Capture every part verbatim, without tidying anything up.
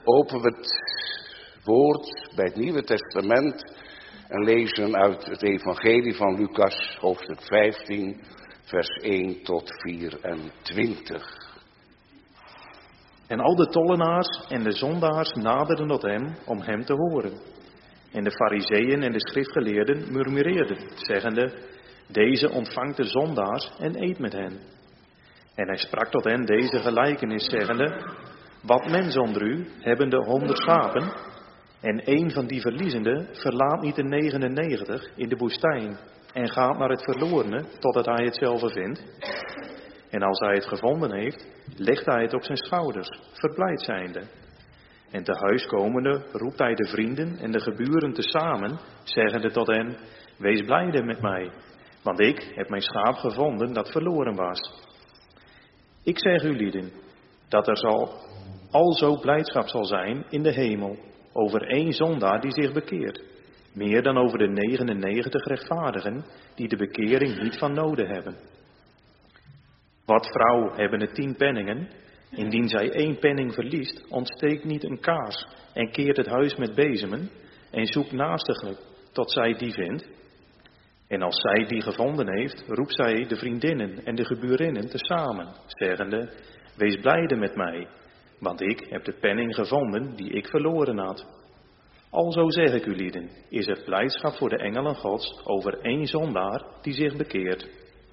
openen we het woord bij het Nieuwe Testament en lezen uit het Evangelie van Lucas, hoofdstuk vijftien, vers één tot vierentwintig. En al de tollenaars en de zondaars naderden tot hem om hem te horen. En de farizeeën en de schriftgeleerden murmureerden, zeggende: deze ontvangt de zondaars en eet met hen. En hij sprak tot hen deze gelijkenis, zeggende: wat mens onder u hebben de honderd schapen, en één van die verliezende verlaat niet de negenennegentig in de woestijn en gaat naar het verlorene totdat hij het zelf vindt. En als hij het gevonden heeft, legt hij het op zijn schouders, verblijd zijnde. En te huis komende roept hij de vrienden en de geburen tezamen, zeggende tot hen: wees blijde met mij, want ik heb mijn schaap gevonden dat verloren was. Ik zeg u lieden, dat er zal alzo blijdschap zal zijn in de hemel over één zondaar die zich bekeert, meer dan over de negenennegentig rechtvaardigen die de bekering niet van noden hebben. Wat vrouw hebben de tien penningen, indien zij één penning verliest, ontsteekt niet een kaars en keert het huis met bezemen en zoekt naastiglijk tot zij die vindt. En als zij die gevonden heeft, roept zij de vriendinnen en de geburinnen tezamen, zeggende: wees blijde met mij, want ik heb de penning gevonden die ik verloren had. Alzo zeg ik u lieden, is er blijdschap voor de engelen Gods over één zondaar die zich bekeert.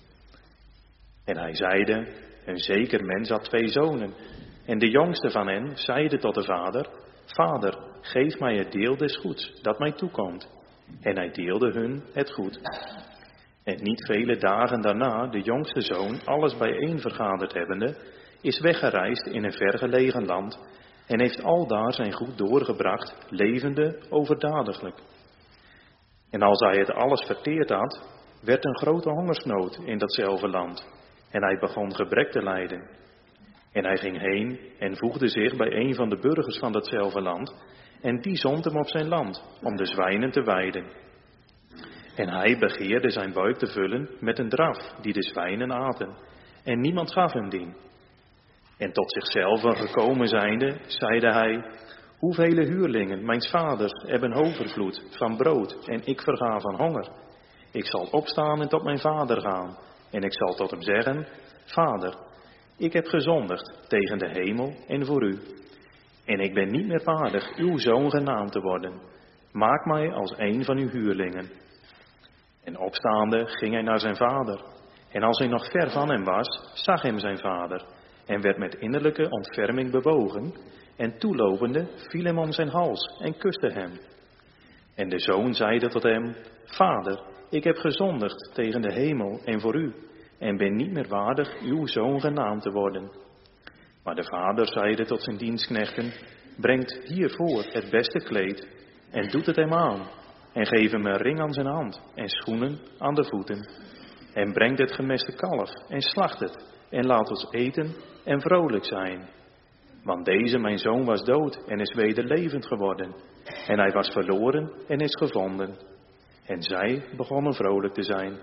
En hij zeide: een zeker mens had twee zonen, en de jongste van hen zeide tot de vader: vader, geef mij het deel des goeds dat mij toekomt. En hij deelde hun het goed. En niet vele dagen daarna, de jongste zoon, alles bijeen vergaderd hebbende, is weggereisd in een vergelegen land en heeft aldaar zijn goed doorgebracht, levende overdadiglijk. En als hij het alles verteerd had, werd een grote hongersnood in datzelfde land, en hij begon gebrek te lijden. En hij ging heen en voegde zich bij een van de burgers van datzelfde land, en die zond hem op zijn land, om de zwijnen te weiden. En hij begeerde zijn buik te vullen met een draf, die de zwijnen aten, en niemand gaf hem dien. En tot zichzelf gekomen zijnde, zeide hij: hoevele huurlingen, mijns vaders, hebben overvloed van brood, en ik verga van honger. Ik zal opstaan en tot mijn vader gaan, en ik zal tot hem zeggen: vader, ik heb gezondigd tegen de hemel en voor u. En ik ben niet meer waardig uw zoon genaamd te worden. Maak mij als een van uw huurlingen. En opstaande ging hij naar zijn vader. En als hij nog ver van hem was, zag hem zijn vader. En werd met innerlijke ontferming bewogen. En toelopende viel hem om zijn hals en kuste hem. En de zoon zeide tot hem: vader, ik heb gezondigd tegen de hemel en voor u. En ben niet meer waardig uw zoon genaamd te worden. Maar de vader zeide tot zijn dienstknechten: brengt hiervoor het beste kleed en doet het hem aan. En geef hem een ring aan zijn hand en schoenen aan de voeten. En brengt het gemeste kalf en slacht het en laat ons eten en vrolijk zijn. Want deze mijn zoon was dood en is weder levend geworden. En hij was verloren en is gevonden. En zij begonnen vrolijk te zijn.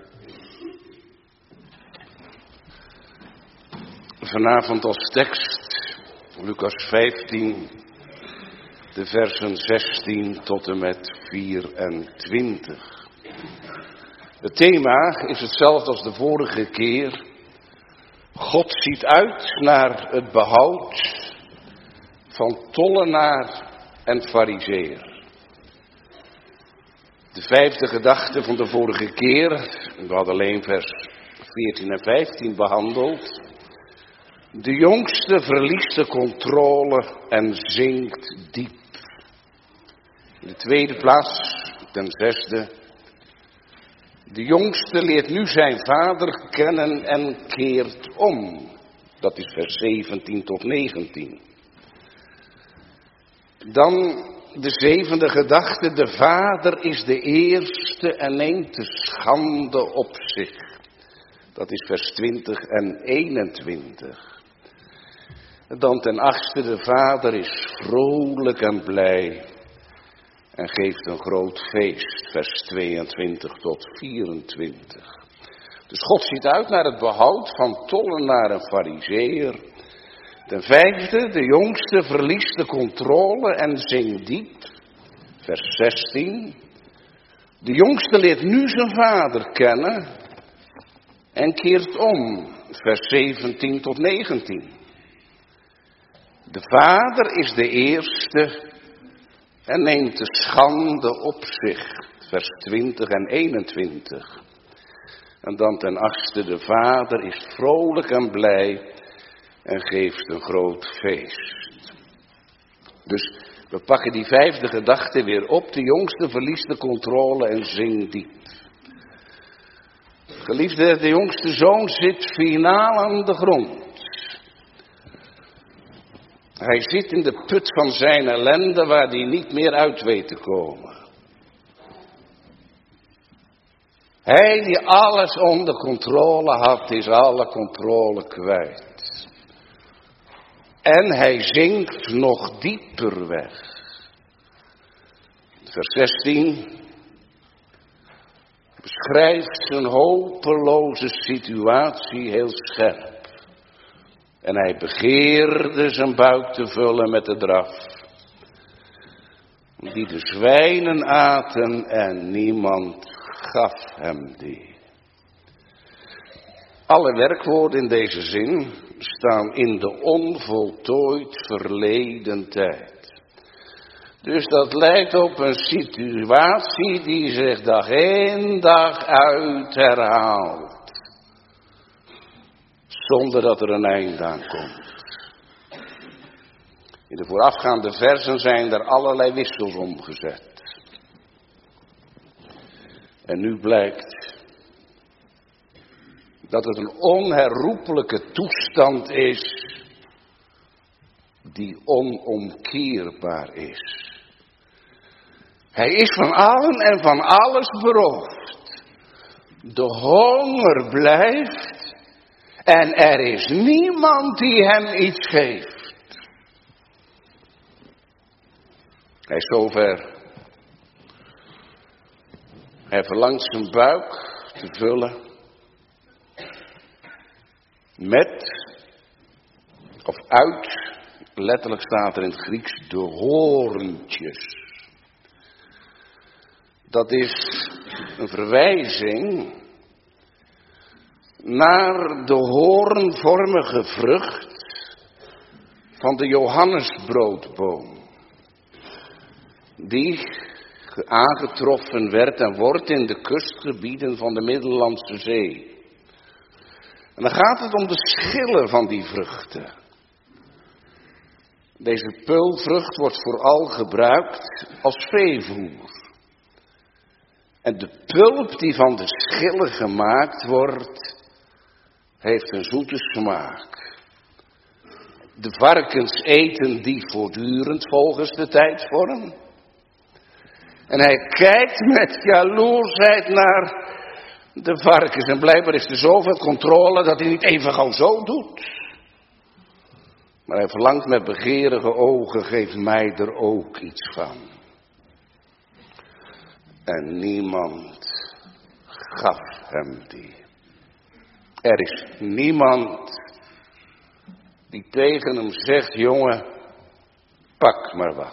Vanavond als tekst Lucas vijftien, de versen zestien tot en met vierentwintig. Het thema is hetzelfde als de vorige keer. God ziet uit naar het behoud van tollenaar en farizeeër. De vijfde gedachte van de vorige keer, we hadden alleen vers veertien en vijftien behandeld. De jongste verliest de controle en zinkt diep. In de tweede plaats, ten zesde. De jongste leert nu zijn vader kennen en keert om. Dat is vers zeventien tot negentien. Dan de zevende gedachte. De vader is de eerste en neemt de schande op zich. Dat is vers twintig en eenentwintig. Dan ten achtste, de vader is vrolijk en blij en geeft een groot feest, vers tweeëntwintig tot vierentwintig. Dus God ziet uit naar het behoud van tollenaar en farizeeër. Ten vijfde, de jongste verliest de controle en zingt diep. Vers zestien. De jongste leert nu zijn vader kennen en keert om. Vers zeventien tot negentien. De vader is de eerste en neemt de schande op zich. Vers twintig en eenentwintig. En dan ten achtste, de vader is vrolijk en blij en geeft een groot feest. Dus we pakken die vijfde gedachte weer op. De jongste verliest de controle en zingt diep. Geliefde, de jongste zoon zit finaal aan de grond. Hij zit in de put van zijn ellende waar hij niet meer uit weet te komen. Hij die alles onder controle had, is alle controle kwijt. En hij zinkt nog dieper weg. Vers zestien beschrijft zijn hopeloze situatie heel scherp. En hij begeerde zijn buik te vullen met de draf, die de zwijnen aten en niemand gaf hem die. Alle werkwoorden in deze zin staan in de onvoltooid verleden tijd. Dus dat lijkt op een situatie die zich dag in dag uit herhaalt. Zonder dat er een eind aan komt. In de voorafgaande versen zijn er allerlei wissels omgezet. En nu blijkt dat het een onherroepelijke toestand is die onomkeerbaar is. Hij is van allen en van alles beroofd. De honger blijft en er is niemand die hem iets geeft. Hij is zover. Hij verlangt zijn buik te vullen met, of uit, letterlijk staat er in het Grieks, de hoorntjes. Dat is een verwijzing naar de hoornvormige vrucht van de Johannesbroodboom. Die aangetroffen werd en wordt in de kustgebieden van de Middellandse Zee. En dan gaat het om de schillen van die vruchten. Deze peulvrucht wordt vooral gebruikt als veevoer. En de pulp die van de schillen gemaakt wordt, heeft een zoete smaak. De varkens eten die voortdurend volgens de tijdvorm. En hij kijkt met jaloersheid naar de varkens. En blijkbaar is er zoveel controle dat hij niet even gauw zo doet. Maar hij verlangt met begeerige ogen, geef mij er ook iets van. En niemand gaf hem die. Er is niemand die tegen hem zegt, jongen, pak maar wat.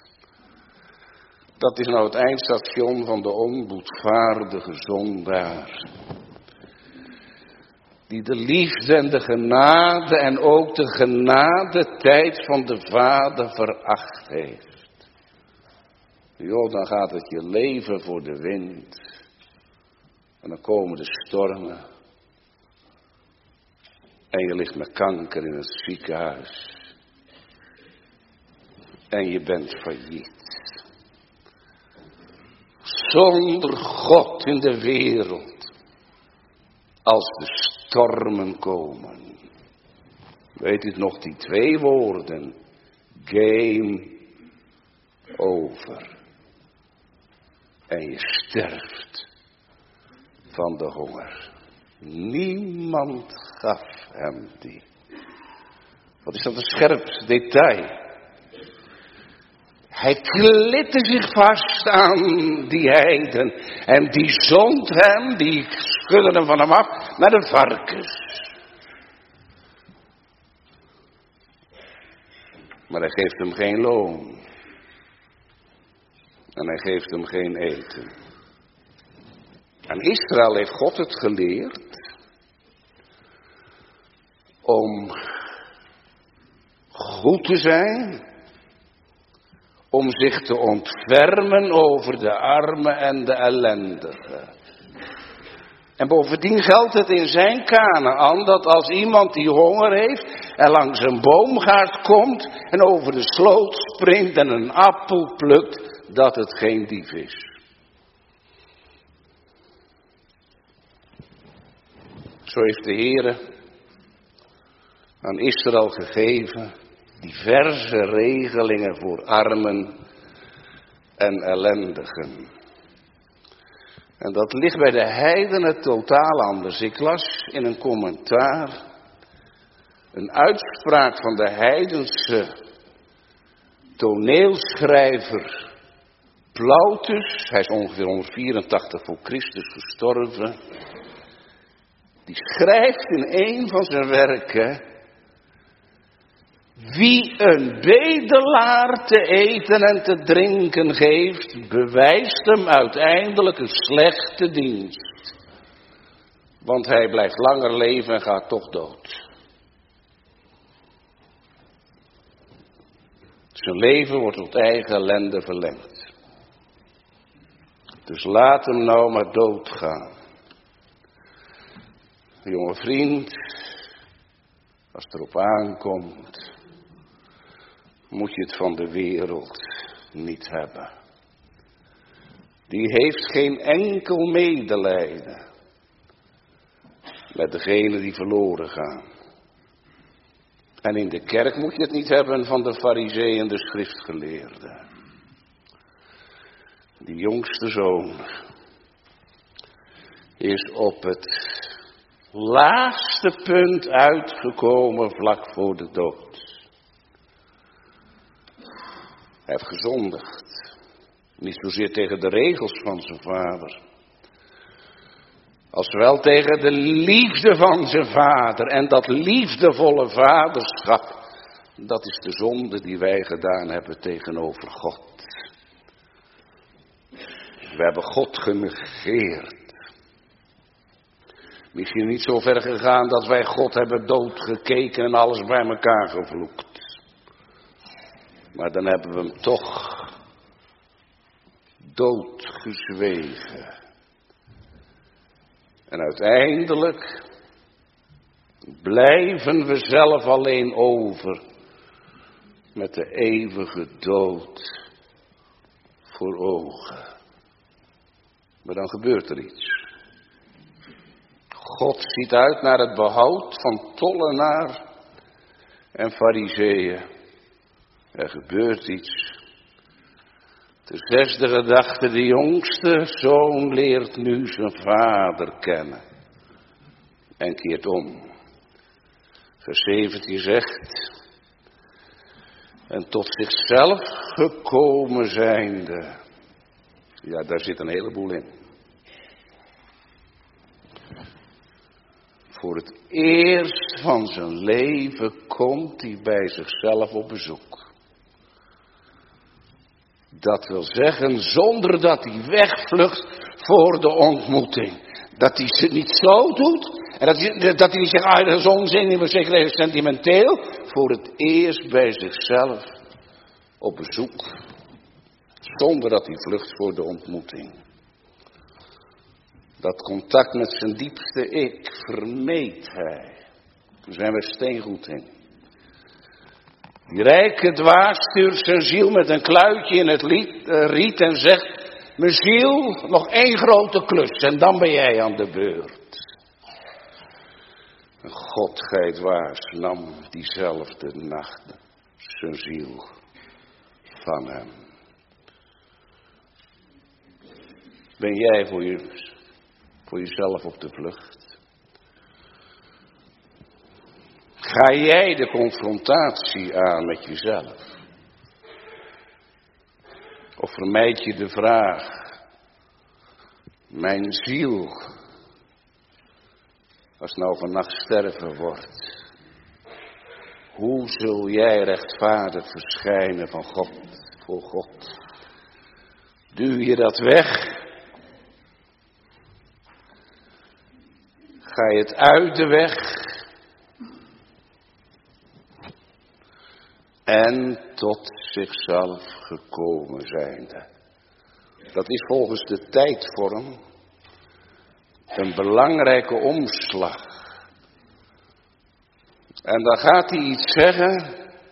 Dat is nou het eindstation van de onboedvaardige zondaar. Die de liefde en de genade en ook de genade tijd van de Vader veracht heeft. Joh, dan gaat het je leven voor de wind. En dan komen de stormen. En je ligt met kanker in het ziekenhuis. En je bent failliet. Zonder God in de wereld. Als de stormen komen. Weet u nog die twee woorden? Game over. En je sterft van de honger. Niemand gaf hem die. Wat is dat een scherp detail. Hij klitte zich vast aan die heiden. En die zond hem, die schudde hem van hem af, met een varkens. Maar hij geeft hem geen loon. En hij geeft hem geen eten. Aan Israël heeft God het geleerd om goed te zijn, om zich te ontfermen over de armen en de ellendigen. En bovendien geldt het in zijn Kanaän dat als iemand die honger heeft en langs een boomgaard komt en over de sloot springt en een appel plukt, dat het geen dief is. Zo heeft de Heere aan Israël gegeven diverse regelingen voor armen en ellendigen. En dat ligt bij de heidenen totaal anders. Ik las in een commentaar een uitspraak van de heidense toneelschrijver Plautus. Hij is ongeveer honderdvierentachtig voor Christus gestorven. Die schrijft in een van zijn werken: wie een bedelaar te eten en te drinken geeft, bewijst hem uiteindelijk een slechte dienst. Want hij blijft langer leven en gaat toch dood. Zijn leven wordt tot eigen ellende verlengd. Dus laat hem nou maar doodgaan. Jonge vriend, als het erop aankomt, moet je het van de wereld niet hebben. Die heeft geen enkel medelijden met degenen die verloren gaan. En in de kerk moet je het niet hebben van de farizeeën en de schriftgeleerden. Die jongste zoon is op het laagste punt uitgekomen vlak voor de dood. Hij heeft gezondigd. Niet zozeer tegen de regels van zijn vader, als wel tegen de liefde van zijn vader. En dat liefdevolle vaderschap, dat is de zonde die wij gedaan hebben tegenover God. We hebben God genegeerd. Misschien niet zo ver gegaan dat wij God hebben doodgekeken en alles bij elkaar gevloekt. Maar dan hebben we hem toch doodgezwegen. En uiteindelijk blijven we zelf alleen over met de eeuwige dood voor ogen. Maar dan gebeurt er iets. God ziet uit naar het behoud van tollenaar en farizeeën. Er gebeurt iets. De zesde gedachte, de jongste zoon leert nu zijn vader kennen. En keert om. Vers zeventien zegt: en tot zichzelf gekomen zijnde. Ja, daar zit een heleboel in. Voor het eerst van zijn leven komt hij bij zichzelf op bezoek. Dat wil zeggen, zonder dat hij wegvlucht voor de ontmoeting. Dat hij het niet zo doet. En dat hij, dat hij niet zegt, ah, dat is onzin, ik ben zeker even sentimenteel. Voor het eerst bij zichzelf op bezoek. Zonder dat hij vlucht voor de ontmoeting. Dat contact met zijn diepste ik vermeed hij. Daar zijn we steengoed in. Die rijke dwaas stuurt zijn ziel met een kluitje in het lied, uh, riet en zegt: mijn ziel, nog één grote klus en dan ben jij aan de beurt. En God, gij dwaas, nam diezelfde nacht zijn ziel van hem. Ben jij voor, je, voor jezelf op de vlucht? Ga jij de confrontatie aan met jezelf? Of vermijd je de vraag: mijn ziel, als nou vannacht sterven wordt, Hoe zul jij rechtvaardig verschijnen van God, voor God? Duw je dat weg? Ga je het uit de weg? En tot zichzelf gekomen zijnde. Dat is volgens de tijdvorm een belangrijke omslag. En dan gaat hij iets zeggen.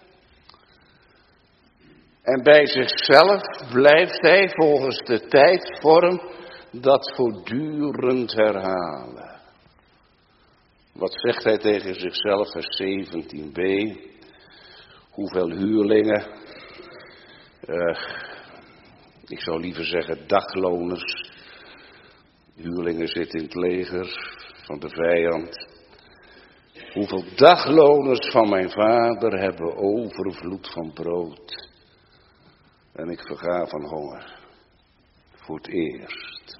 En bij zichzelf blijft hij volgens de tijdvorm dat voortdurend herhalen. Wat zegt hij tegen zichzelf, vers zeventien b? Hoeveel huurlingen, uh, ik zou liever zeggen dagloners. Huurlingen zitten in het leger van de vijand. Hoeveel dagloners van mijn vader hebben overvloed van brood. En ik verga van honger. Voor het eerst.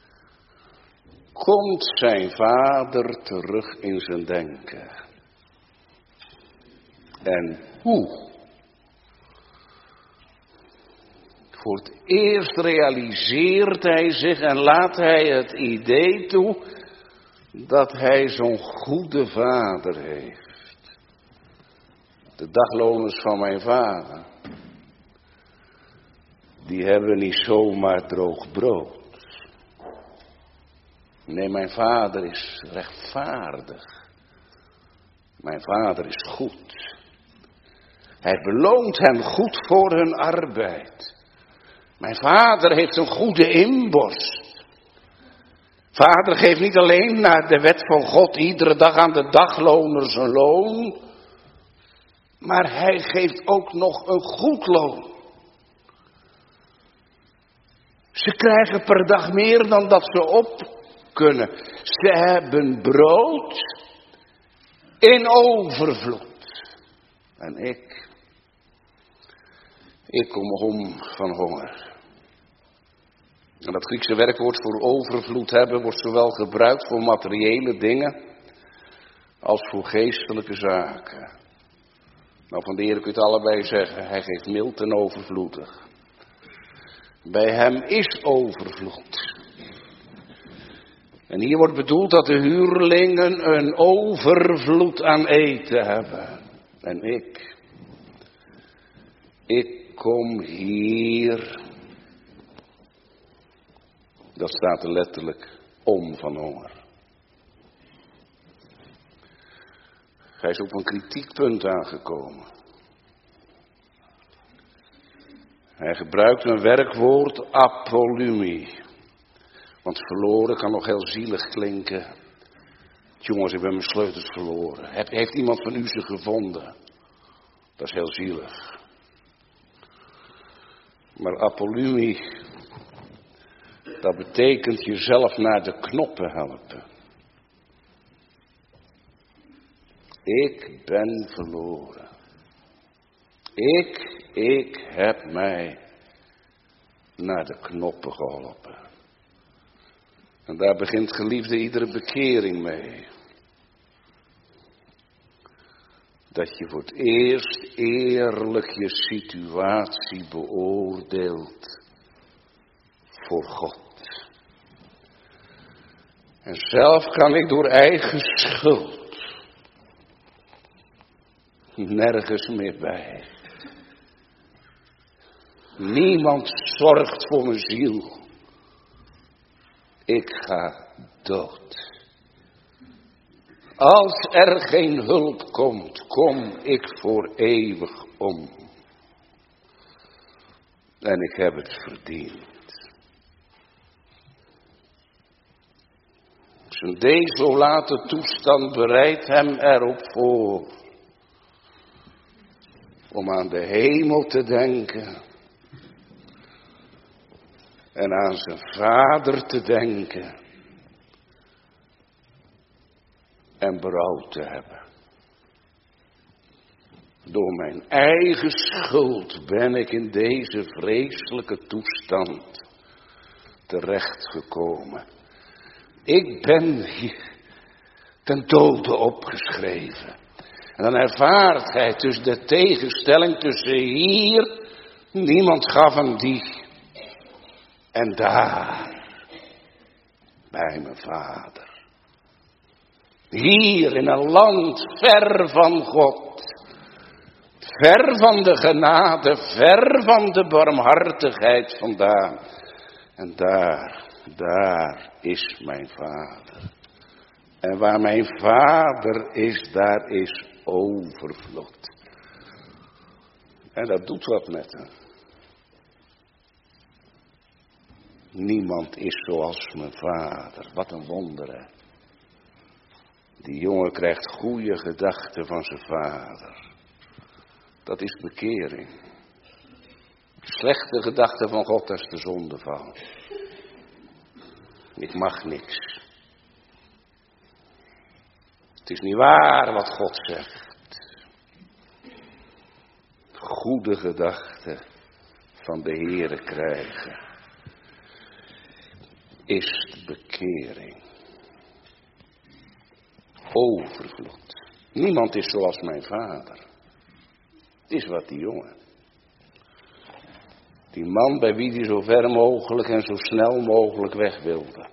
Komt zijn vader terug in zijn denken. En hoe? Voor het eerst realiseert hij zich en laat hij het idee toe dat hij zo'n goede vader heeft. De dagloners van mijn vader, die hebben niet zomaar droog brood. Nee, mijn vader is rechtvaardig. Mijn vader is goed. Hij beloont hen goed voor hun arbeid. Mijn vader heeft een goede inborst. Vader geeft niet alleen naar de wet van God iedere dag aan de dagloners een loon. Maar hij geeft ook nog een goed loon. Ze krijgen per dag meer dan dat ze op kunnen. Ze hebben brood in overvloed. En ik, ik kom om van honger. En dat Griekse werkwoord voor overvloed hebben wordt zowel gebruikt voor materiële dingen als voor geestelijke zaken. Nou, van de Heer kun je het allebei zeggen. Hij geeft mild en overvloedig. Bij hem is overvloed. En hier wordt bedoeld dat de huurlingen een overvloed aan eten hebben. En ik, ik kom hier, dat staat er letterlijk, om van honger. Hij is op een kritiekpunt aangekomen. Hij gebruikt een werkwoord apolumie. Want verloren kan nog heel zielig klinken. Jongens, ik ben mijn sleutels verloren. Heeft iemand van u ze gevonden? Dat is heel zielig. Maar apolumie, dat betekent jezelf naar de knoppen helpen. Ik ben verloren. Ik, ik heb mij naar de knoppen geholpen. En daar begint, geliefde, iedere bekering mee. Dat je voor het eerst eerlijk je situatie beoordeelt voor God. En zelf kan ik door eigen schuld nergens meer bij. Niemand zorgt voor mijn ziel. Ik ga dood. Als er geen hulp komt, kom ik voor eeuwig om. En ik heb het verdiend. Zijn desolate toestand bereidt hem erop voor. Om aan de hemel te denken. En aan zijn vader te denken. En berouw te hebben. Door mijn eigen schuld ben ik in deze vreselijke toestand terechtgekomen. Ik ben hier ten dode opgeschreven. En dan ervaart hij tussen de tegenstelling tussen hier, niemand gaf hem die. En daar, bij mijn vader. Hier in een land ver van God. Ver van de genade, ver van de barmhartigheid vandaan. En daar, daar is mijn vader. En waar mijn vader is, daar is overvloed. En dat doet wat met hem. Niemand is zoals mijn vader. Wat een wonder, hè. Die jongen krijgt goede gedachten van zijn vader. Dat is bekering. Slechte gedachten van God, dat is de zondeval. Ik mag niks. Het is niet waar wat God zegt. Goede gedachten van de Heere krijgen is bekering. Overvloed. Niemand is zoals mijn vader. Het is wat die jongen. Die man bij wie hij zo ver mogelijk en zo snel mogelijk weg wilde.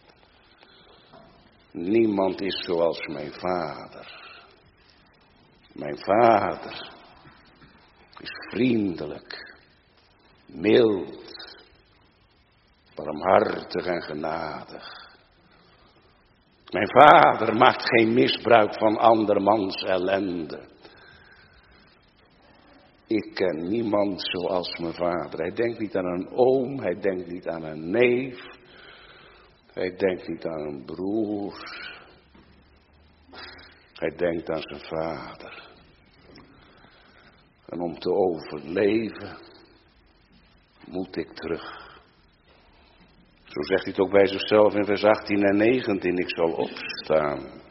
Niemand is zoals mijn vader. Mijn vader is vriendelijk, mild, barmhartig en genadig. Mijn vader maakt geen misbruik van andermans ellende. Ik ken niemand zoals mijn vader. Hij denkt niet aan een oom, hij denkt niet aan een neef. Hij denkt niet aan een broer. Hij denkt aan zijn vader. En om te overleven moet ik terug. Zo zegt hij het ook bij zichzelf in vers achttien en negentien. Ik zal opstaan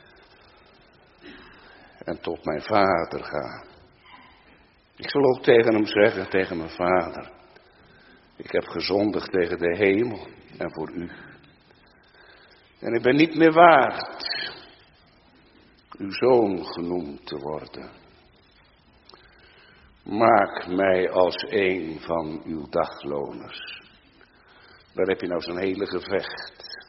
en tot mijn vader gaan. Ik zal ook tegen hem zeggen, tegen mijn vader. Ik heb gezondigd tegen de hemel en voor u. En ik ben niet meer waard uw zoon genoemd te worden. Maak mij als een van uw dagloners. Daar heb je nou zo'n hele gevecht.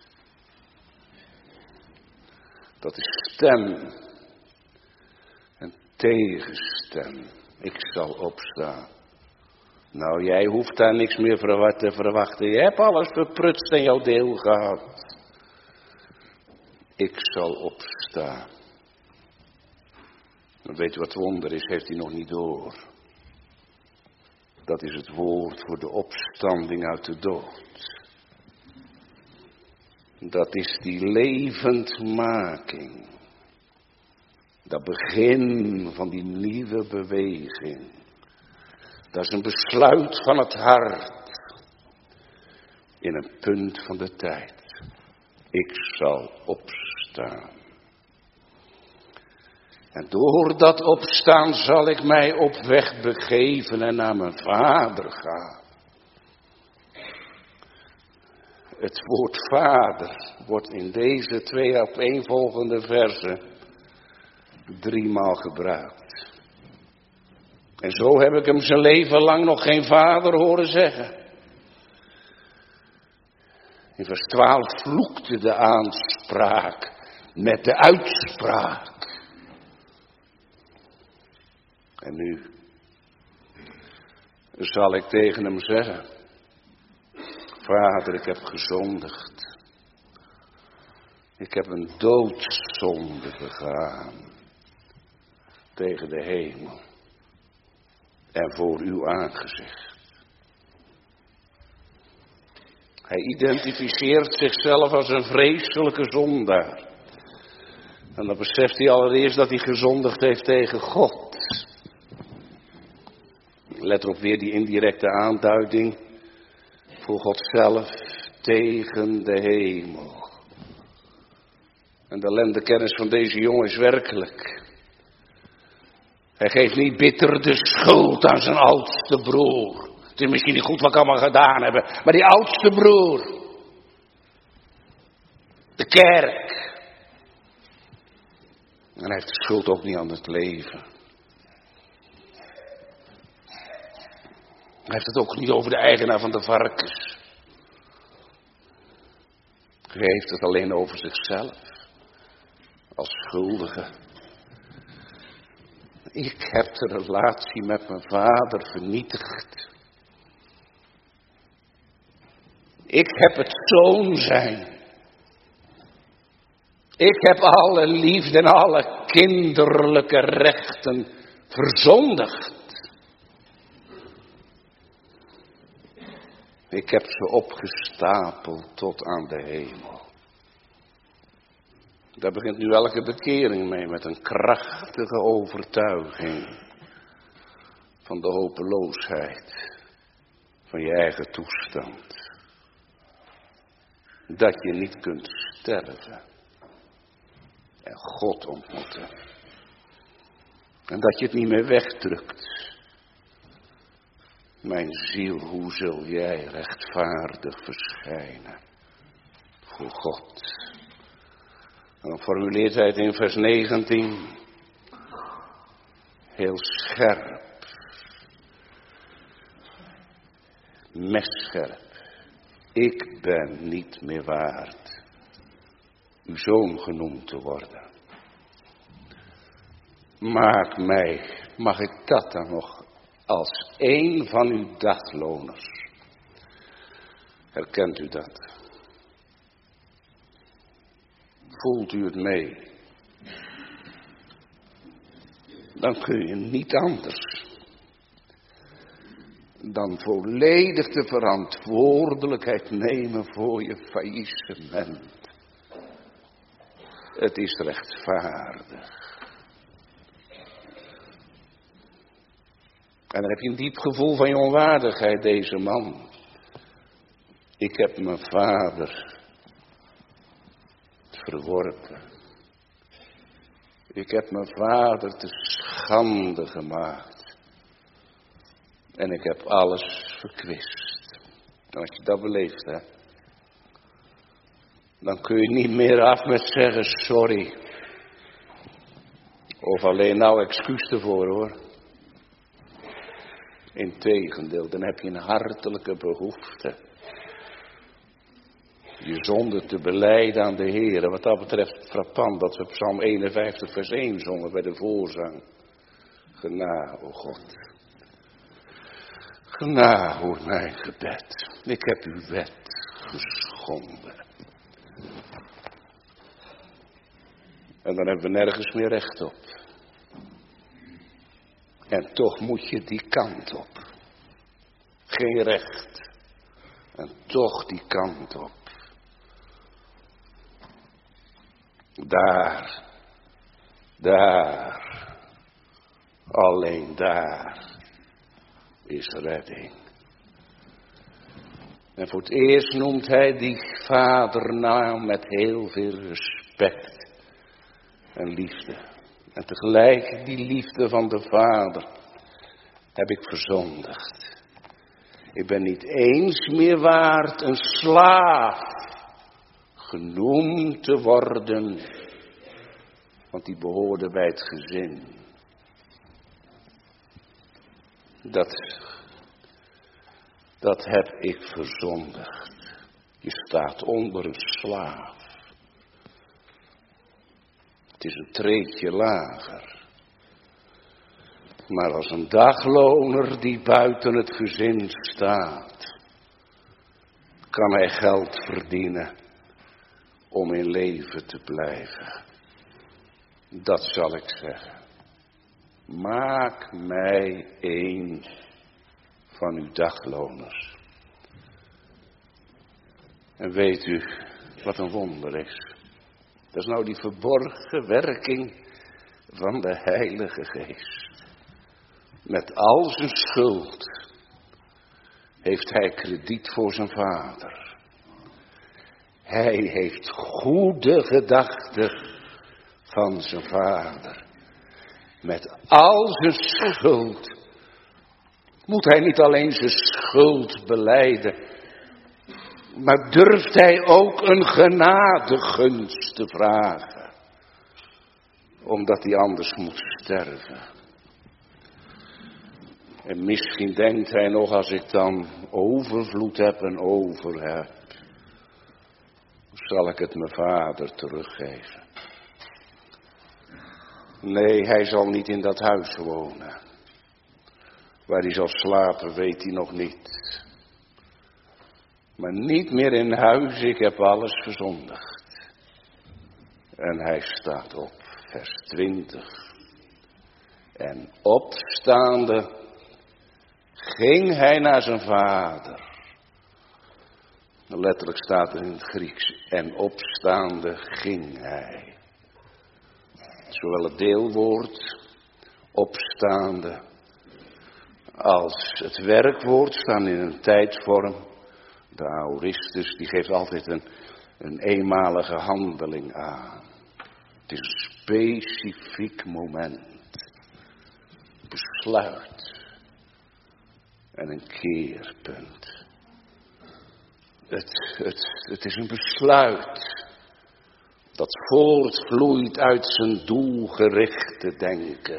Dat is stem en tegenstem. Ik zal opstaan. Nou, jij hoeft daar niks meer te verwachten. Je hebt alles verprutst en jouw deel gehad. Ik zal opstaan. Maar weet je wat wonder is? Heeft hij nog niet door. Dat is het woord voor de opstanding uit de dood. Dat is die levendmaking. Dat begin van die nieuwe beweging. Dat is een besluit van het hart. In een punt van de tijd. Ik zal opstaan. En door dat opstaan zal ik mij op weg begeven en naar mijn vader gaan. Het woord vader wordt in deze twee opeenvolgende versen driemaal gebruikt. En zo heb ik hem zijn leven lang nog geen vader horen zeggen. In vers twaalf vloekte de aanspraak met de uitspraak. En nu zal ik tegen hem zeggen: Vader, ik heb gezondigd. Ik heb een doodzonde begaan tegen de hemel en voor uw aangezicht. Hij identificeert zichzelf als een vreselijke zondaar. En dan beseft hij allereerst dat hij gezondigd heeft tegen God. Let erop weer die indirecte aanduiding voor God zelf tegen de hemel. En de ellendekennis van deze jongen is werkelijk. Hij geeft niet bitter de schuld aan zijn oudste broer. Het is misschien niet goed wat ik allemaal gedaan heb, maar die oudste broer. De kerk. En hij heeft de schuld ook niet aan het leven. Hij heeft het ook niet over de eigenaar van de varkens. Hij heeft het alleen over zichzelf. Als schuldige. Ik heb de relatie met mijn vader vernietigd. Ik heb het zoon zijn. Ik heb alle liefde en alle kinderlijke rechten verzondigd. Ik heb ze opgestapeld tot aan de hemel. Daar begint nu elke bekering mee, met een krachtige overtuiging van de hopeloosheid van je eigen toestand. Dat je niet kunt sterven en God ontmoeten. En dat je het niet meer wegdrukt. Mijn ziel, hoe zul jij rechtvaardig verschijnen voor God? En dan formuleert hij het in vers negentien heel scherp, messcherp. Ik ben niet meer waard uw zoon genoemd te worden. Maak mij, mag ik dat dan nog, als één van uw dagloners. Herkent u dat? Voelt u het mee? Dan kun je niet anders dan volledig de verantwoordelijkheid nemen voor je faillissement. Het is rechtvaardig. En dan heb je een diep gevoel van je onwaardigheid, deze man. Ik heb mijn vader verworpen. Ik heb mijn vader te schande gemaakt. En ik heb alles verkwist. En als je dat beleeft, hè, dan kun je niet meer af met zeggen sorry. Of alleen nou excuus ervoor, hoor. Integendeel, dan heb je een hartelijke behoefte je zonde te belijden aan de Heer. En wat dat betreft frappant dat we Psalm eenenvijftig vers één zongen bij de voorzang. Genade, o God. Genade, hoor mijn gebed. Ik heb uw wet geschonden. En dan hebben we nergens meer recht op. En toch moet je die kant op. Geen recht. En toch die kant op. Daar. Daar. Alleen daar is redding. En voor het eerst noemt hij die vadernaam met heel veel respect en liefde. En tegelijk die liefde van de Vader heb ik verzondigd. Ik ben niet eens meer waard een slaaf genoemd te worden, want die behoorde bij het gezin. Dat, dat heb ik verzondigd. Je staat onder een slaaf. Het is een treedje lager. Maar als een dagloner die buiten het gezin staat, kan hij geld verdienen om in leven te blijven. Dat zal ik zeggen. Maak mij een van uw dagloners. En weet u wat een wonder is? Dat is nou die verborgen werking van de Heilige Geest. Met al zijn schuld heeft hij krediet voor zijn Vader. Hij heeft goede gedachten van zijn Vader. Met al zijn schuld moet hij niet alleen zijn schuld belijden, maar durft hij ook een genadegunst te vragen. omdat hij anders moet sterven. En misschien denkt hij nog, als ik dan overvloed heb en over heb, zal ik het mijn vader teruggeven. Nee, hij zal niet in dat huis wonen. Waar hij zal slapen, weet hij nog niet. Maar niet meer in huis, ik heb alles verzondigd. En hij staat op, vers twintig. En opstaande ging hij naar zijn vader. Letterlijk staat er in het Grieks. En opstaande ging hij. Zowel het deelwoord, opstaande, als het werkwoord staan in een tijdvorm. De aoristus, die geeft altijd een, een eenmalige handeling aan. Het is een specifiek moment. Besluit. En een keerpunt. Het, het, het is een besluit dat voortvloeit uit zijn doelgerichte denken.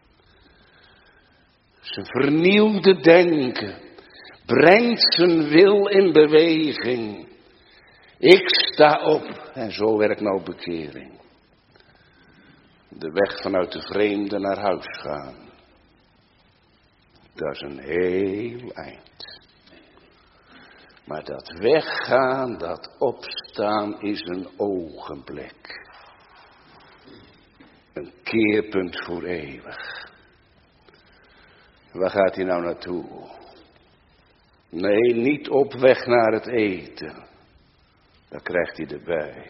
Zijn vernieuwde denken brengt zijn wil in beweging. Ik sta op en zo werkt nou bekering. De weg vanuit de vreemde naar huis gaan. Dat is een heel eind. Maar dat weggaan, dat opstaan is een ogenblik. Een keerpunt voor eeuwig. Waar gaat hij nou naartoe? Nee, niet op weg naar het eten. Dat krijgt hij erbij.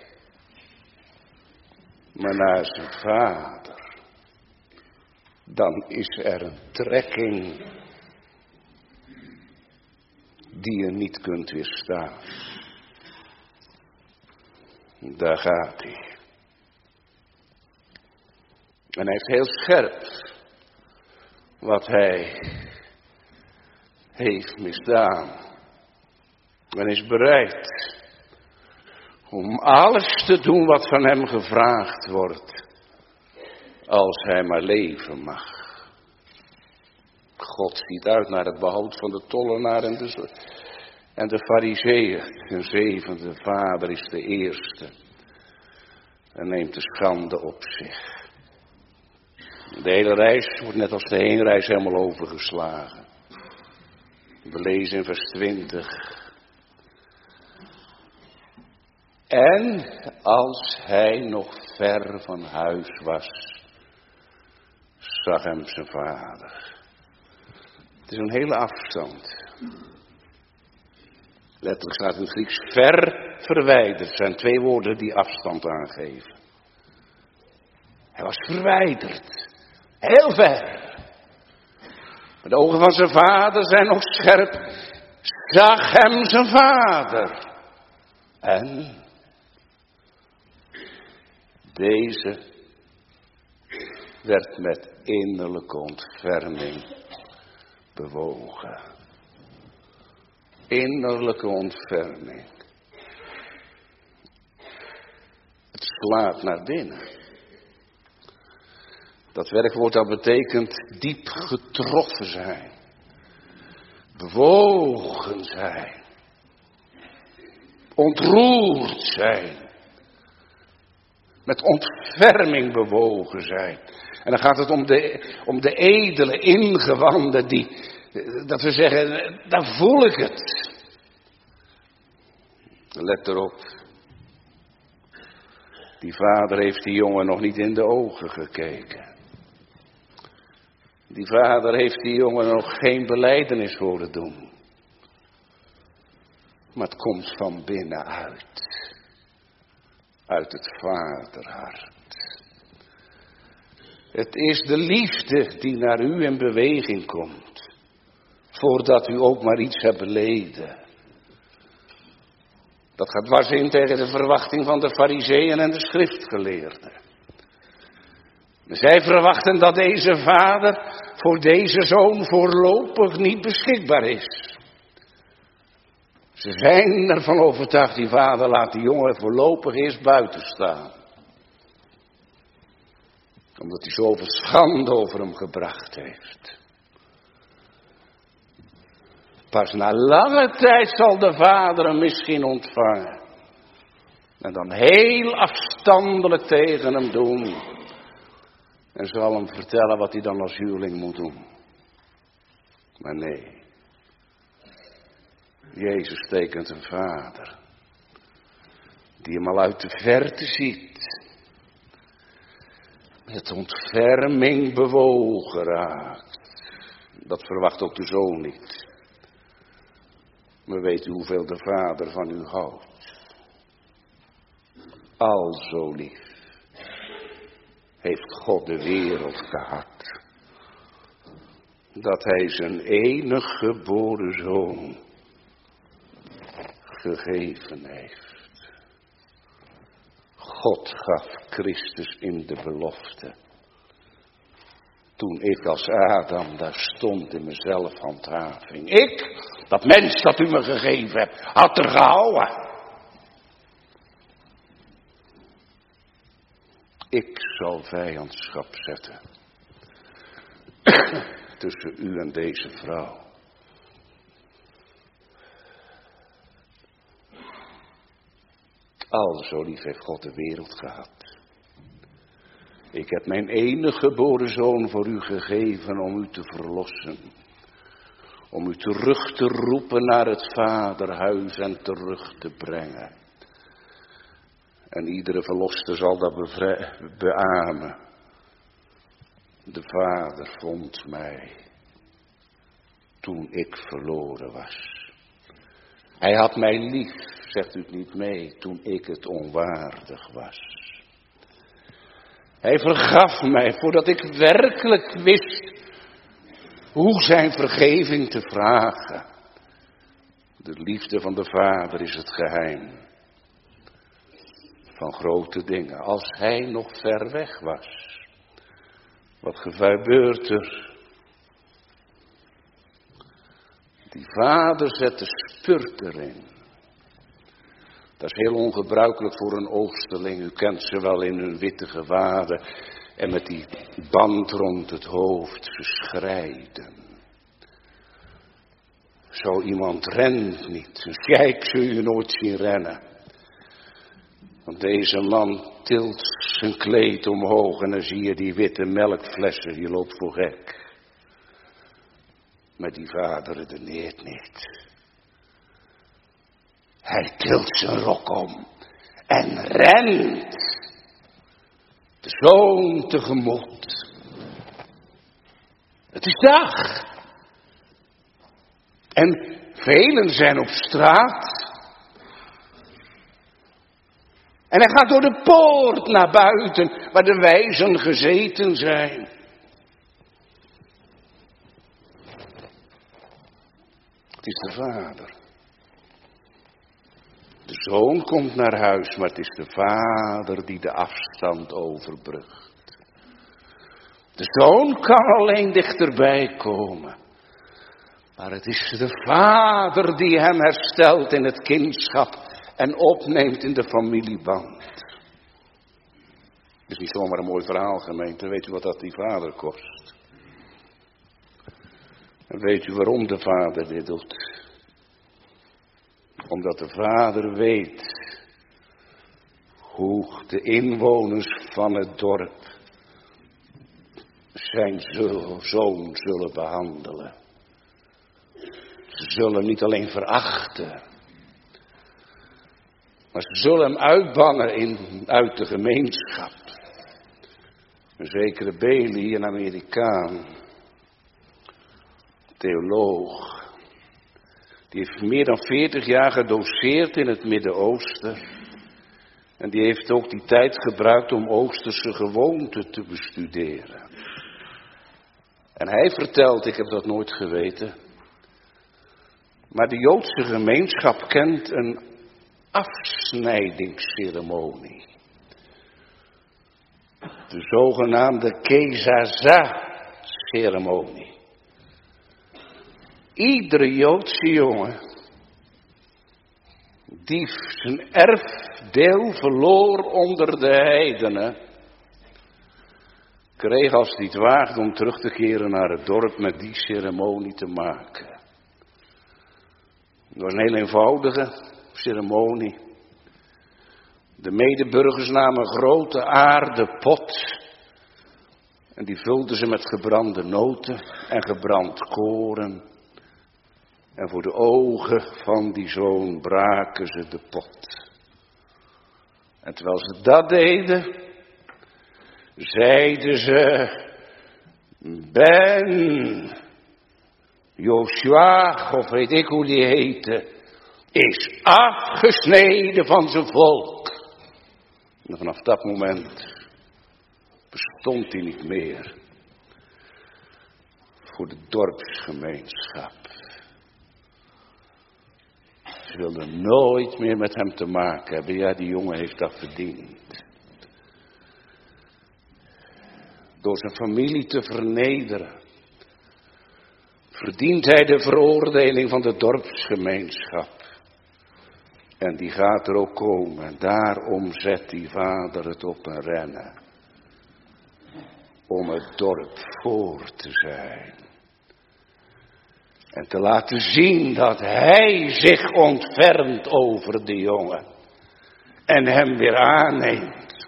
Maar naar zijn vader. Dan is er een trekking die je niet kunt weerstaan. Daar gaat hij. En hij is heel scherp wat hij heeft misdaan. En is bereid om alles te doen wat van hem gevraagd wordt, als hij maar leven mag. God ziet uit naar het behoud van de tollenaar en de, en de farizeeën. Een zevende vader is de eerste en neemt de schande op zich. De hele reis wordt net als de heenreis helemaal overgeslagen. We lezen in vers twintig. En als hij nog ver van huis was, zag hem zijn vader. Het is een hele afstand. Letterlijk staat in het Grieks ver verwijderd. Het zijn twee woorden die afstand aangeven. Hij was verwijderd. Heel ver. Maar de ogen van zijn vader zijn nog scherp. Zag hem zijn vader. En deze werd met innerlijke ontferming bewogen. Innerlijke ontferming. Het slaat naar binnen. Dat werkwoord dat betekent diep getroffen zijn. Bewogen zijn. Ontroerd zijn. Met ontferming bewogen zijn. En dan gaat het om de, om de edele ingewanden die, dat we zeggen, daar voel ik het. Let erop. Die vader heeft die jongen nog niet in de ogen gekeken. Die vader heeft die jongen nog geen belijdenis horen doen. Maar het komt van binnenuit. Uit het vaderhart. Het is de liefde die naar u in beweging komt. Voordat u ook maar iets hebt beleden. Dat gaat dwars in tegen de verwachting van de farizeeën en de schriftgeleerden. Zij verwachten dat deze vader voor deze zoon voorlopig niet beschikbaar is. Ze zijn ervan overtuigd, die vader laat die jongen voorlopig eerst buiten staan. Omdat hij zoveel schande over hem gebracht heeft. Pas na lange tijd zal de vader hem misschien ontvangen. En dan heel afstandelijk tegen hem doen. En zal hem vertellen wat hij dan als huurling moet doen. Maar nee. Jezus tekent een vader. Die hem al uit de verte ziet. Met ontferming bewogen raakt. Dat verwacht ook de zoon niet. Maar weet u hoeveel de vader van u houdt. Al zo lief heeft God de wereld gehad. Dat hij zijn enige geboren zoon gegeven heeft. God gaf Christus in de belofte. Toen ik als Adam daar stond in mijn zelfhandhaving. Ik, dat mens dat u me gegeven hebt, had er gehouden. Ik zal vijandschap zetten. Tussen u en deze vrouw. Al zo lief heeft God de wereld gehad. Ik heb mijn enige geboren zoon voor u gegeven om u te verlossen. Om u terug te roepen naar het vaderhuis en terug te brengen. En iedere verloster zal dat bevrij- beamen. De vader vond mij toen ik verloren was. Hij had mij lief, zegt u het niet mee, toen ik het onwaardig was. Hij vergaf mij voordat ik werkelijk wist hoe zijn vergeving te vragen. De liefde van de vader is het geheim van grote dingen. Als hij nog ver weg was. Wat gebeurt er? Die vader zet de spurt erin. Dat is heel ongebruikelijk voor een oogsteling. U kent ze wel in hun witte gewaden. En met die band rond het hoofd. Ze schrijden. Zo iemand rent niet. Een gek zul je nooit zien rennen. Want deze man tilt zijn kleed omhoog. En dan zie je die witte melkflessen. Die loopt voor gek. Maar die vader redeneert niet. Hij tilt zijn rok om. En rent. De zoon tegemoet. Het is dag. En velen zijn op straat. En hij gaat door de poort naar buiten. Waar de wijzen gezeten zijn. Het is de vader. De zoon komt naar huis, maar het is de vader die de afstand overbrugt. De zoon kan alleen dichterbij komen. Maar het is de vader die hem herstelt in het kindschap en opneemt in de familieband. Het is niet zomaar een mooi verhaal, gemeente. Weet u wat dat die vader kost? En weet u waarom de vader dit doet? Omdat de vader weet hoe de inwoners van het dorp zijn zoon zullen behandelen. Ze zullen hem niet alleen verachten, maar ze zullen hem uitbannen in, uit de gemeenschap. Een zekere Bailey, een Amerikaan, theoloog, die heeft meer dan veertig jaar gedoceerd in het Midden-Oosten. En die heeft ook die tijd gebruikt om Oosterse gewoonten te bestuderen. En hij vertelt, ik heb dat nooit geweten, maar de Joodse gemeenschap kent een afsnijdingsceremonie. De zogenaamde Kezazah-ceremonie. Iedere Joodse jongen die zijn erfdeel verloor onder de heidenen, kreeg als hij het waagde om terug te keren naar het dorp met die ceremonie te maken. Het was een heel eenvoudige ceremonie. De medeburgers namen een grote aarden pot en die vulden ze met gebrande noten en gebrand koren. En voor de ogen van die zoon braken ze de pot. En terwijl ze dat deden, zeiden ze, Ben, Joshua, of weet ik hoe die heette, is afgesneden van zijn volk. En vanaf dat moment bestond hij niet meer voor de dorpsgemeenschap. Ze wilden nooit meer met hem te maken hebben. Ja, die jongen heeft dat verdiend. Door zijn familie te vernederen, verdient hij de veroordeling van de dorpsgemeenschap. En die gaat er ook komen. Daarom zet die vader het op een rennen. Om het dorp voor te zijn. En te laten zien dat hij zich ontfermt over de jongen. En hem weer aanneemt.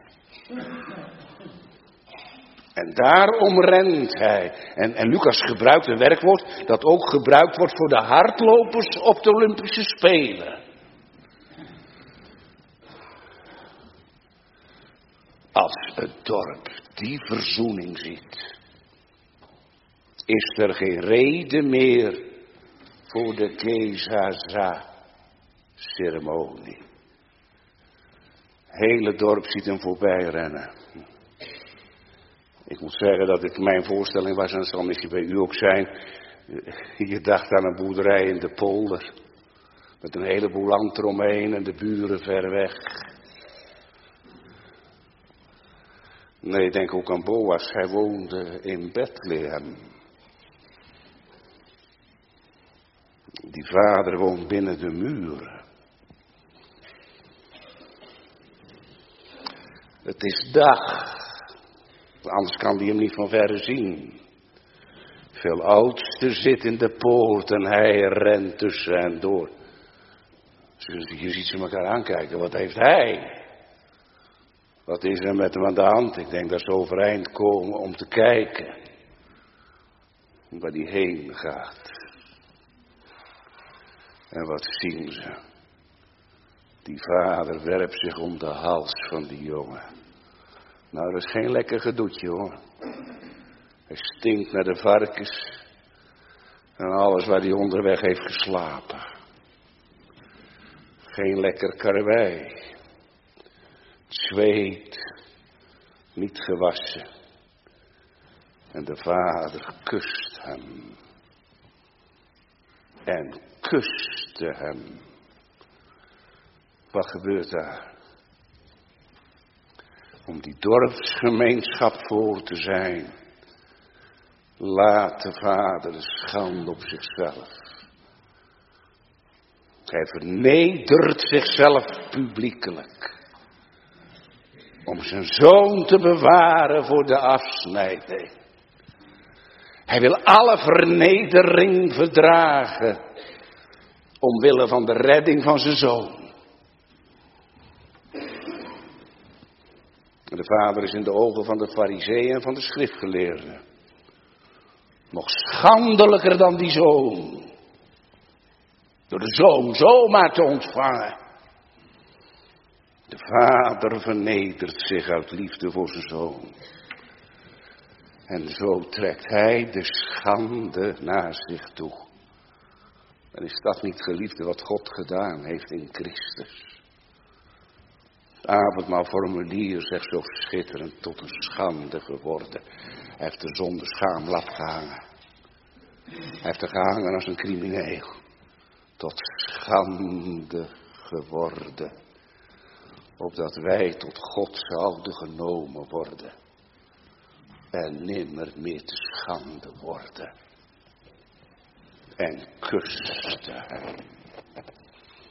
En daarom rent hij. En, en Lucas gebruikt een werkwoord dat ook gebruikt wordt voor de hardlopers op de Olympische Spelen. Als het dorp die verzoening ziet, is er geen reden meer voor de Kezaza-ceremonie. Het hele dorp ziet hem voorbij rennen. Ik moet zeggen dat het mijn voorstelling was, en dat zal misschien bij u ook zijn. Je dacht aan een boerderij in de polder. Met een heleboel land eromheen en de buren ver weg. Nee, ik denk ook aan Boas. Hij woonde in Bethlehem. Die vader woont binnen de muren. Het is dag. Anders kan hij hem niet van verre zien. Veel oudste zit in de poort en hij rent tussen hen door. Je ziet ze elkaar aankijken. Wat heeft hij? Wat is er met hem aan de hand? Ik denk dat ze overeind komen om te kijken. Waar hij heen gaat. En wat zien ze? Die vader werpt zich om de hals van die jongen. Nou, dat is geen lekker gedoetje hoor. Hij stinkt naar de varkens. En alles waar hij onderweg heeft geslapen. Geen lekker karwei. Zweet. Niet gewassen. En de vader kust hem. En kuste hem. Wat gebeurt daar? Om die dorpsgemeenschap voor te zijn, laat de vader de schande op zichzelf. Hij vernedert zichzelf publiekelijk. Om zijn zoon te bewaren voor de afsnijding. Hij wil alle vernedering verdragen. Omwille van de redding van zijn zoon. De vader is in de ogen van de farizeeën en van de schriftgeleerden nog schandelijker dan die zoon. Door de zoon zomaar te ontvangen. De vader vernedert zich uit liefde voor zijn zoon. En zo trekt hij de schande naar zich toe. En is dat niet, geliefde, wat God gedaan heeft in Christus? Het avondmaalformulier zegt zo schitterend, tot een schande geworden. Hij heeft de zonde schaamlap gehangen. Hij heeft er gehangen als een crimineel. Tot schande geworden. Opdat wij tot God zouden genomen worden. En nimmer meer te schande worden. En kuste hem.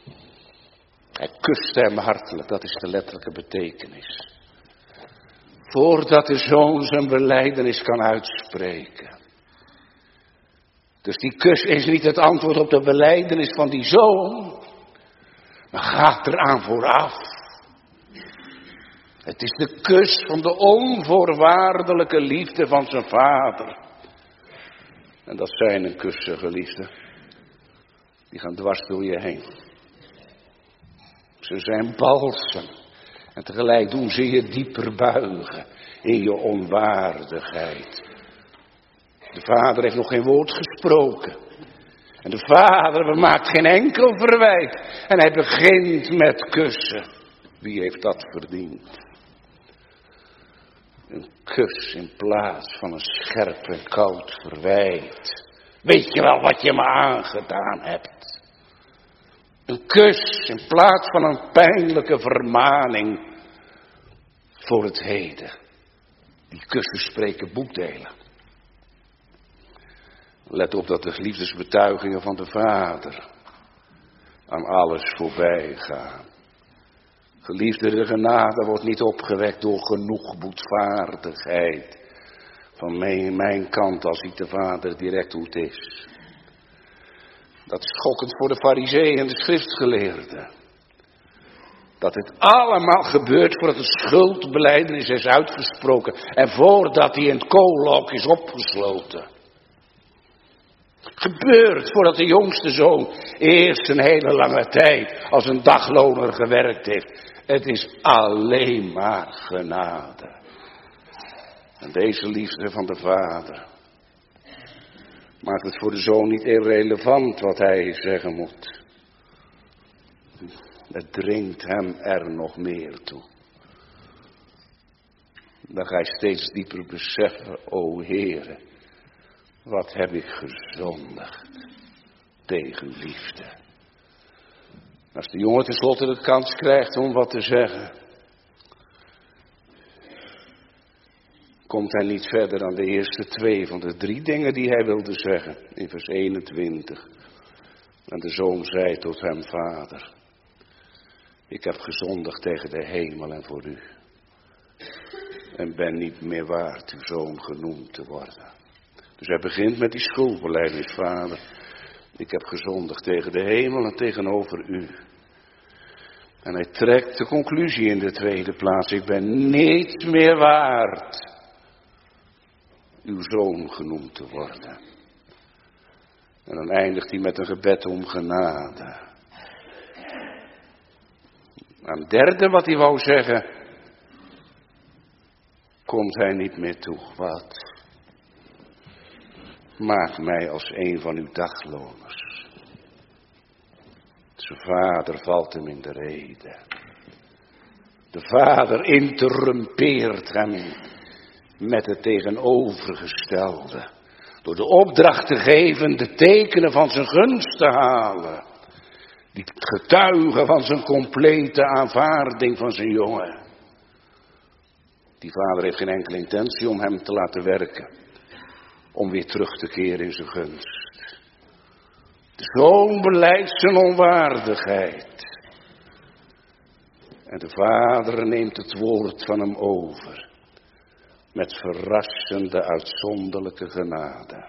Hij kuste hem hartelijk, dat is de letterlijke betekenis. Voordat de zoon zijn belijdenis kan uitspreken. Dus die kus is niet het antwoord op de belijdenis van die zoon. Maar gaat eraan vooraf. Het is de kus van de onvoorwaardelijke liefde van zijn vader. En dat zijn een kussen, geliefde. Die gaan dwars door je heen. Ze zijn balsem. En tegelijk doen ze je dieper buigen in je onwaardigheid. De vader heeft nog geen woord gesproken. En de vader maakt geen enkel verwijt. En hij begint met kussen. Wie heeft dat verdiend? Een kus in plaats van een scherp en koud verwijt. Weet je wel wat je me aangedaan hebt? Een kus in plaats van een pijnlijke vermaning voor het heden. Die kussen spreken boekdelen. Let op dat de liefdesbetuigingen van de vader aan alles voorbij gaan. Geliefde, de genade wordt niet opgewekt door genoeg boetvaardigheid van mijn, mijn kant als ik de vader direct hoe het is. Dat is schokkend voor de farizeeën en de schriftgeleerden. Dat het allemaal gebeurt voordat de schuldbelijdenis is uitgesproken en voordat hij in het koolhok is opgesloten. Gebeurt voordat de jongste zoon eerst een hele lange tijd als een dagloner gewerkt heeft. Het is alleen maar genade. En deze liefde van de vader maakt het voor de zoon niet irrelevant wat hij zeggen moet. Het dringt hem er nog meer toe. Dan ga je steeds dieper beseffen, o Heere, wat heb ik gezondigd tegen liefde. Als de jongen tenslotte de kans krijgt om wat te zeggen, komt hij niet verder dan de eerste twee van de drie dingen die hij wilde zeggen. In vers eenentwintig. En de zoon zei tot hem, vader, ik heb gezondigd tegen de hemel en voor u. En ben niet meer waard uw zoon genoemd te worden. Dus hij begint met die schuldbelijdenis, vader. Ik heb gezondigd tegen de hemel en tegenover u. En hij trekt de conclusie in de tweede plaats. Ik ben niet meer waard uw zoon genoemd te worden. En dan eindigt hij met een gebed om genade. Aan het derde wat hij wou zeggen, komt hij niet meer toe. Wat? Maak mij als een van uw dagloners. Zijn vader valt hem in de rede. De vader interrumpeert hem met het tegenovergestelde. Door de opdracht te geven de tekenen van zijn gunst te halen. Die getuigen van zijn complete aanvaarding van zijn jongen. Die vader heeft geen enkele intentie om hem te laten werken. Om weer terug te keren in zijn gunst. De zoon belijdt zijn onwaardigheid. En de vader neemt het woord van hem over. Met verrassende, uitzonderlijke genade.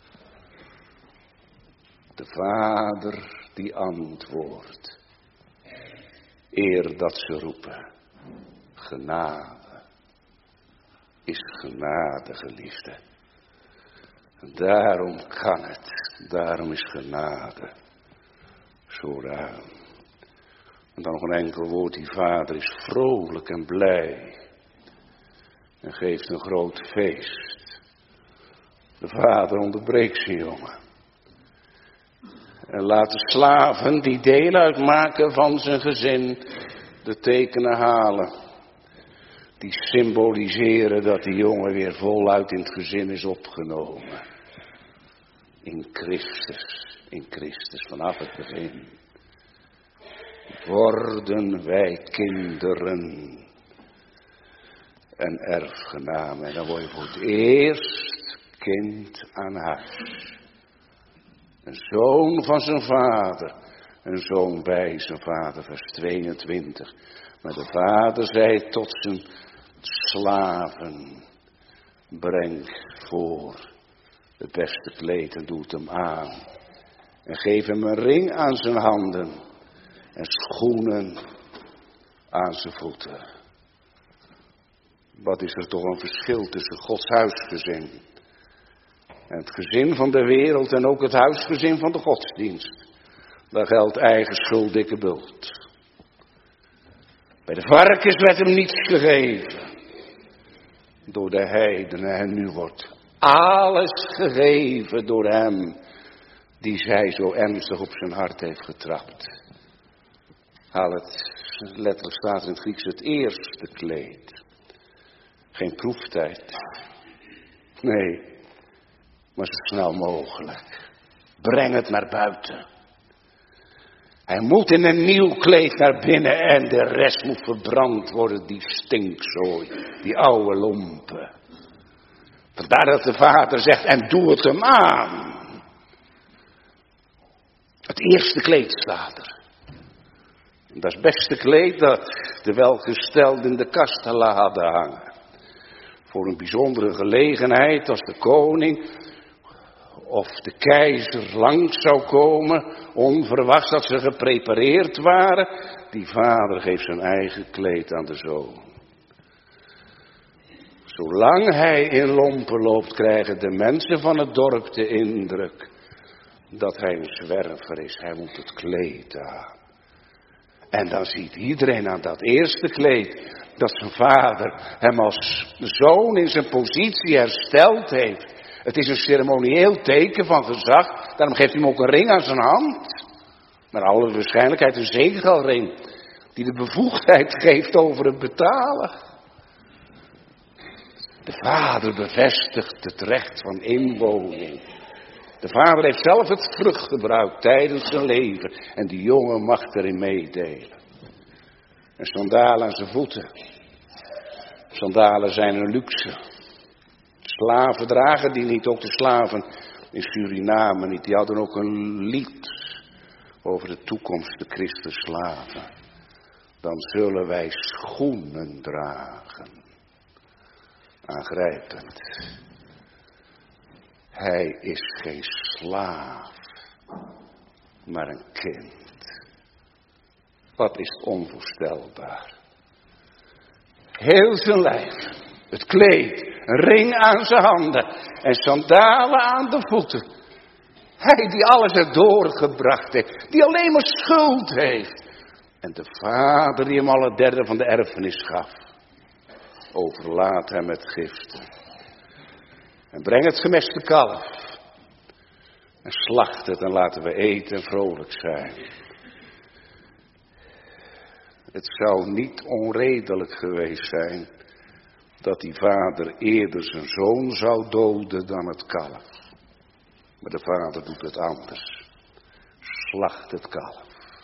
De vader die antwoordt. Eer dat ze roepen. Genade. Is genade, geliefde. En daarom kan het. Daarom is genade. Zo ruim. En dan nog een enkel woord. Die vader is vrolijk en blij. En geeft een groot feest. De vader onderbreekt zijn jongen. En laat de slaven die deel uitmaken van zijn gezin de tekenen halen. Die symboliseren dat die jongen weer voluit in het gezin is opgenomen. In Christus, in Christus vanaf het begin. Worden wij kinderen en erfgenamen. En dan word je voor het eerst kind aan huis. Een zoon van zijn vader. Een zoon bij zijn vader, vers tweeëntwintig. Maar de vader zei tot zijn slaven, breng voor het beste kleed en doet hem aan. En geef hem een ring aan zijn handen en schoenen aan zijn voeten. Wat is er toch een verschil tussen Gods huisgezin en het gezin van de wereld en ook het huisgezin van de godsdienst. Daar geldt eigen schuld, dikke bult. Bij de varkens werd hem niets gegeven door de heidenen en nu wordt alles gegeven door hem die zij zo ernstig op zijn hart heeft getrapt. Haal het, letterlijk staat in het Grieks, het eerste kleed. Geen proeftijd. Nee, maar zo snel mogelijk. Breng het naar buiten. Hij moet in een nieuw kleed naar binnen en de rest moet verbrand worden, die stinkzooi, die oude lompen. Vandaar dat de vader zegt, en doe het hem aan. Het eerste kleed staat er. En dat is het beste kleed dat de welgestelden in de kast hadden hangen. Voor een bijzondere gelegenheid als de koning of de keizer langs zou komen, onverwachts dat ze geprepareerd waren. Die vader geeft zijn eigen kleed aan de zoon. Zolang hij in lompen loopt, krijgen de mensen van het dorp de indruk dat hij een zwerver is. Hij moet het kleed aan. En dan ziet iedereen aan dat eerste kleed dat zijn vader hem als zoon in zijn positie hersteld heeft. Het is een ceremonieel teken van gezag. Daarom geeft hij hem ook een ring aan zijn hand. Naar alle waarschijnlijkheid een zegelring die de bevoegdheid geeft over het betalen. De vader bevestigt het recht van inwoning. De vader heeft zelf het vruchtgebruik tijdens zijn leven. En die jongen mag erin meedelen. En sandalen aan zijn voeten. Sandalen zijn een luxe. Slaven dragen die niet, ook de slaven in Suriname niet. Die hadden ook een lied over de toekomst, de Christusslaven. Dan zullen wij schoenen dragen. Aangrijpend. Hij is geen slaaf, maar een kind. Wat is onvoorstelbaar. Heel zijn lijf, het kleed, een ring aan zijn handen en sandalen aan de voeten. Hij die alles erdoor gebracht heeft, die alleen maar schuld heeft. En de vader die hem al het derde van de erfenis gaf. Overlaat hem het giften. En breng het gemeste kalf. En slacht het en laten we eten en vrolijk zijn. Het zou niet onredelijk geweest zijn dat die vader eerder zijn zoon zou doden dan het kalf. Maar de vader doet het anders. Slacht het kalf.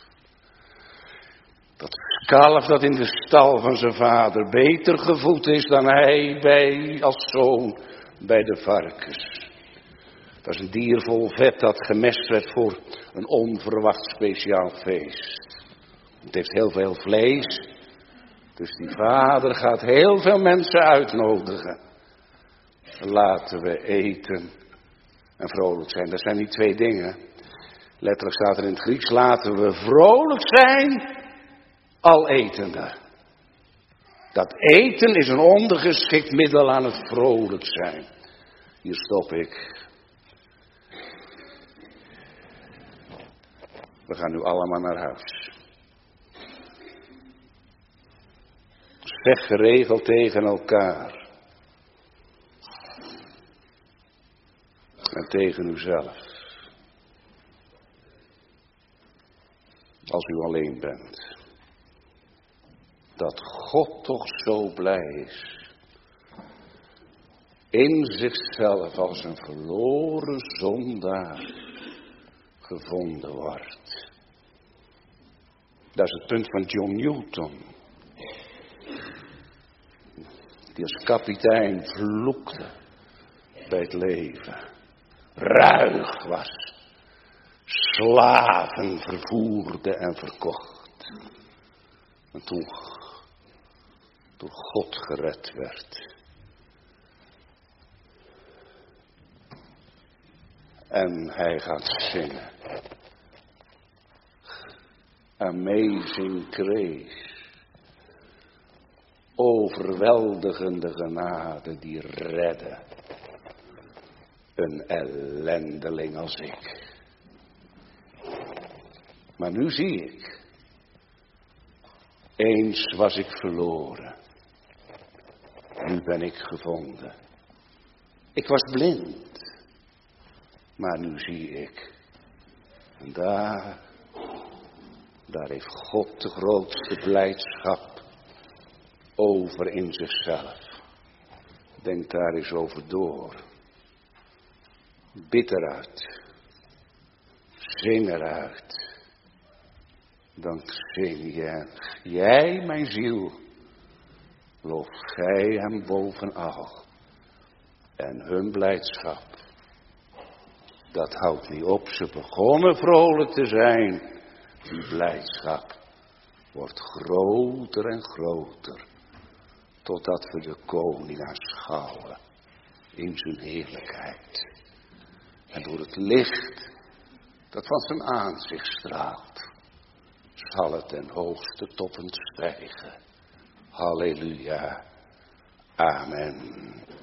Dat kalf dat in de stal van zijn vader beter gevoed is dan hij bij, als zoon bij de varkens. Dat is een dier vol vet dat gemest werd voor een onverwacht speciaal feest. Het heeft heel veel vlees. Dus die vader gaat heel veel mensen uitnodigen. Laten we eten en vrolijk zijn. Dat zijn die twee dingen. Letterlijk staat er in het Grieks, laten we vrolijk zijn, al etende. Dat eten is een ondergeschikt middel aan het vrolijk zijn. Hier stop ik. We gaan nu allemaal naar huis. Zeg geregeld tegen elkaar. En tegen uzelf. Als u alleen bent. Dat God toch zo blij is. In zichzelf als een verloren zondaar gevonden wordt. Dat is het punt van John Newton. Die als kapitein vloekte bij het leven. Ruig was. Slaven vervoerde en verkocht. En toen door God gered werd. En hij gaat zingen. Amazing grace. Overweldigende genade die redde een ellendeling als ik. Maar nu zie ik. Eens was ik verloren. Nu ben ik gevonden. Ik was blind. Maar nu zie ik. En daar, daar heeft God de grootste blijdschap over in zichzelf. Denk daar eens over door. Bid eruit. Zing eruit. Dan zing je. Jij, mijn ziel. Loof gij hem bovenal. En hun blijdschap. Dat houdt niet op. Ze begonnen vrolijk te zijn. Die blijdschap wordt groter en groter. Totdat we de koning aanschouwen. In zijn heerlijkheid. En door het licht dat van zijn aanzicht straalt. Zal het ten hoogste toppen stijgen. Halleluja. Amen.